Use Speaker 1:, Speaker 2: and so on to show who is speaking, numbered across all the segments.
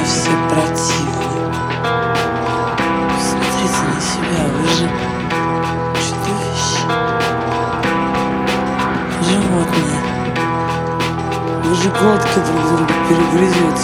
Speaker 1: мне все противны. Смотрите на себя, вы же чудовище. Животные. Вы же глотки друг друга перегрызете.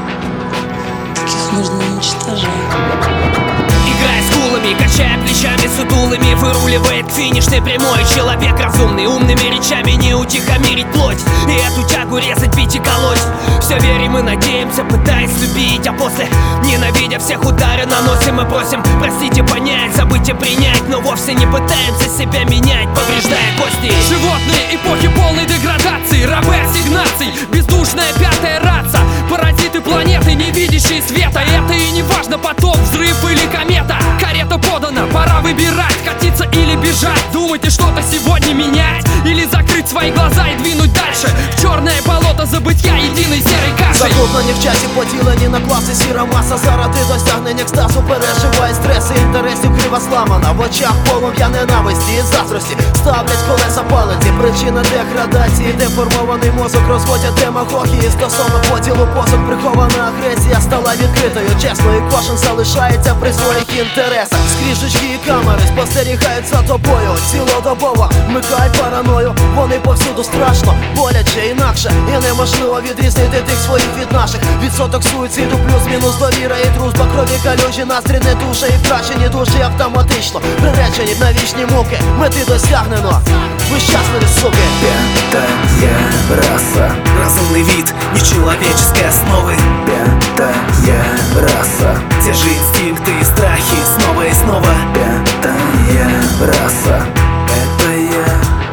Speaker 1: Таких нужно уничтожать.
Speaker 2: Играя с кулами, качая плечами сутулыми, выруливает к финишной прямой. Человек разумный, умными речами не утихомирить плоть и эту тягу резать, бить и колоть. Все верим и надеемся, пытаясь любить, а после, ненавидя всех, удары наносим и просим простить и понять, забыть и принять, но вовсе не пытаемся себя менять, повреждая кости.
Speaker 3: Животные эпохи полной деградации, рабы ассигнаций, бездушная пятая раса, паразиты планеты, не видящие света. Это и не важно, потоп, взрыв или комета. Карета подана, пора выбирать, катиться или бежать. Думаете, что-то сегодня менять? Или закрыть свои глаза и двинуть дальше в черное болото забытья единой серой кашей?
Speaker 4: Заклопані в часі, поділені на класи, сіра маса заради досягнення екстазу переживає стреси, інтересів крива сламана. В очах полум'я ненависті і заздрості ставлять колеса палиці. Причина деградації, деформований мозок, розводять демагогії стосовно поділу позок. Прихована агресія стала відкритою, чесно, і кожен залишається при своїх інтересах. Скріжечки і камери спостерігають за тобою цілодобово, вмикай параною. Вони повсюду страшно, боляче, інакше, і неможливо відрізнити тих своїх від наших. Відсоток суїциду, плюс-мінус довіра і дружба. Крові калюжі, настрій не душе і втрачені душі автоматично приречені на вічні муки. Мети досягнено, ви щасливі, суки.
Speaker 5: Пятая раса, разумный вид, нечеловеческой основы. Пятая раса, те же инстинкты и страхи снова и снова. Пятая раса, это я,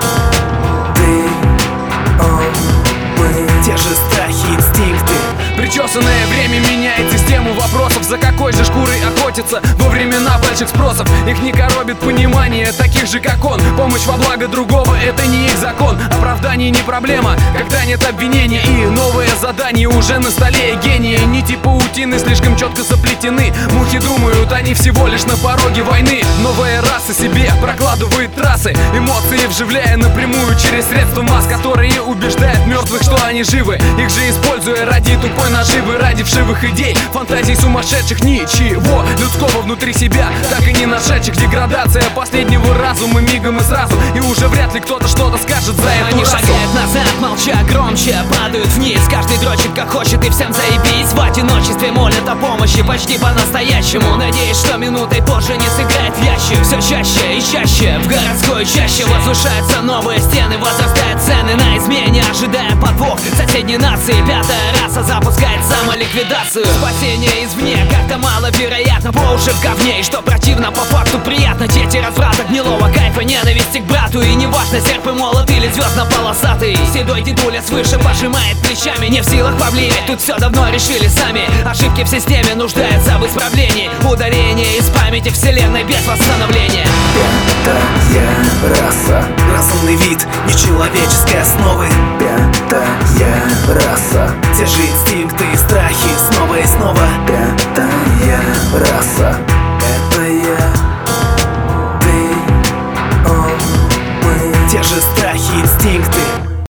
Speaker 5: ты, он, мы. Те же страхи, инстинкты.
Speaker 3: Причесанное время меняет систему вопросов. За какой же шкурой охотиться во времена больших спросов? Их не коробит понимание таких же, как он. Помощь во благо другого — это не их закон. Оправдание не проблема, когда нет обвинения. И новое задание уже на столе. Гении нити паутины слишком четко заплетены. Мухи думают, они всего лишь на пороге войны. Новая раса себе прокладывает трассы, эмоции вживляя напрямую через средства масс, которые убеждают мертвых, что они живы. Их же используя ради тупой наживы, ради вшивых идей, фантазий сумасшедших, ничего людского внутри себя так и не нашедших. Деградация последнего разума мигом и сразу, и уже вряд ли кто-то что-то скажет за эту
Speaker 2: Они
Speaker 3: расу.
Speaker 2: шагают назад, молча громче, падают вниз. Каждый дрочит как хочет и всем заебись. В одиночестве молят о помощи почти по-настоящему, надеясь, что минутой позже не сыграет в ящик. Все чаще и чаще в городской чаще возвышаются новые стены, возрастают цены на измене, ожидая подвох соседней нации. Пятая раса запускает самоликвидацию. Спасение извне как-то маловероятно, по уши в говне. И что противно, по факту приятно. Дети разврата, гнилого кайфа, ненависти к брату. И неважно, серп и молот или звездно-полосатый. Седой дедуля свыше пожимает плечами, не в силах повлиять, тут все давно решили сами. Ошибки в системе нуждаются в исправлении. Удаление из памяти вселенной без восстановления.
Speaker 5: Пятая раса, разумный вид, нечеловеческой основы. Пятая